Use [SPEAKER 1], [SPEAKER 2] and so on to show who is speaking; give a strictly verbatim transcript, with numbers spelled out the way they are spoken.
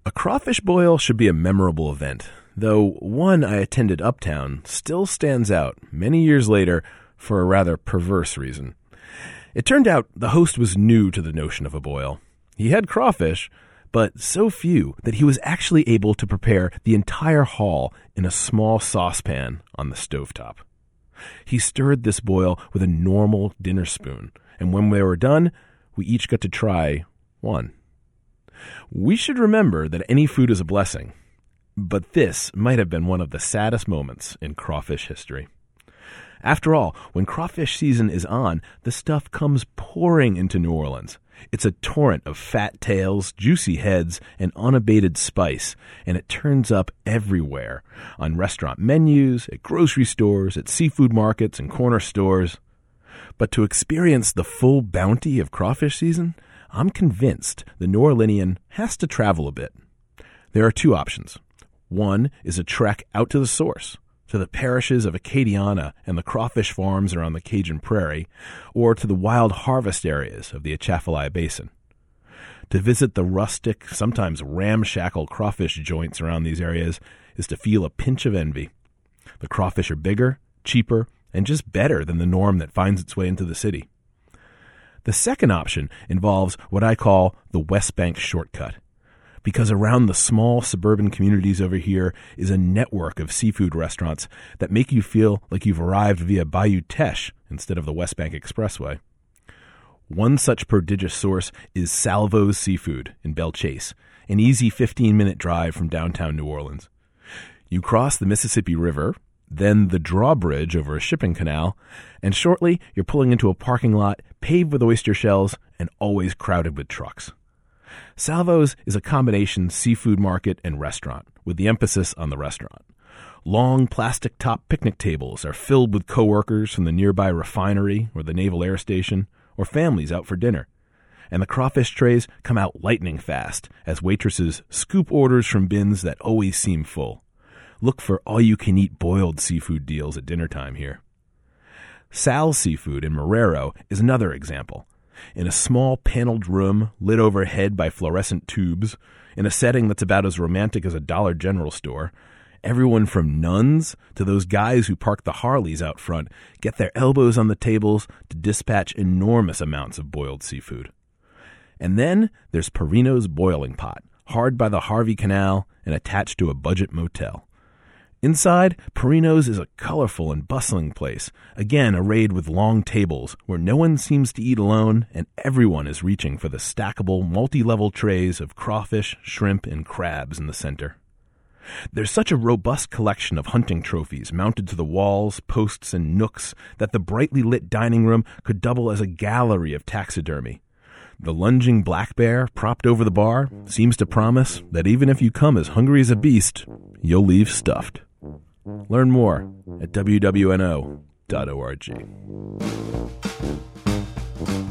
[SPEAKER 1] A crawfish boil should be a memorable event, though one I attended uptown still stands out many years later for a rather perverse reason. It turned out the host was new to the notion of a boil. He had crawfish, but so few that he was actually able to prepare the entire haul in a small saucepan on the stovetop. He stirred this boil with a normal dinner spoon, and when we were done, we each got to try one. We should remember that any food is a blessing, but this might have been one of the saddest moments in crawfish history. After all, when crawfish season is on, the stuff comes pouring into New Orleans. It's a torrent of fat tails, juicy heads, and unabated spice, and it turns up everywhere, on restaurant menus, at grocery stores, at seafood markets, and corner stores. But to experience the full bounty of crawfish season, I'm convinced the New Orleanian has to travel a bit. There are two options. One is a trek out to the source, to the parishes of Acadiana and the crawfish farms around the Cajun Prairie, or to the wild harvest areas of the Atchafalaya Basin. To visit the rustic, sometimes ramshackle crawfish joints around these areas is to feel a pinch of envy. The crawfish are bigger, cheaper, and just better than the norm that finds its way into the city. The second option involves what I call the West Bank shortcut, because around the small suburban communities over here is a network of seafood restaurants that make you feel like you've arrived via Bayou Teche instead of the West Bank Expressway. One such prodigious source is Salvo's Seafood in Belle Chase, an easy fifteen-minute drive from downtown New Orleans. You cross the Mississippi River, then the drawbridge over a shipping canal, and shortly you're pulling into a parking lot paved with oyster shells and always crowded with trucks. Salvo's is a combination seafood market and restaurant, with the emphasis on the restaurant. Long plastic-top picnic tables are filled with coworkers from the nearby refinery or the Naval Air Station, or families out for dinner. And the crawfish trays come out lightning fast as waitresses scoop orders from bins that always seem full. Look for all-you-can-eat boiled seafood deals at dinner time here. Sal's Seafood in Marrero is another example. In a small paneled room lit overhead by fluorescent tubes, in a setting that's about as romantic as a Dollar General store, everyone from nuns to those guys who park the Harleys out front get their elbows on the tables to dispatch enormous amounts of boiled seafood. And then there's Perino's Boiling Pot, hard by the Harvey Canal and attached to a budget motel. Inside, Perino's is a colorful and bustling place, again arrayed with long tables where no one seems to eat alone and everyone is reaching for the stackable, multi-level trays of crawfish, shrimp, and crabs in the center. There's such a robust collection of hunting trophies mounted to the walls, posts, and nooks that the brightly lit dining room could double as a gallery of taxidermy. The lunging black bear propped over the bar seems to promise that even if you come as hungry as a beast, you'll leave stuffed. Learn more at w w n o dot org.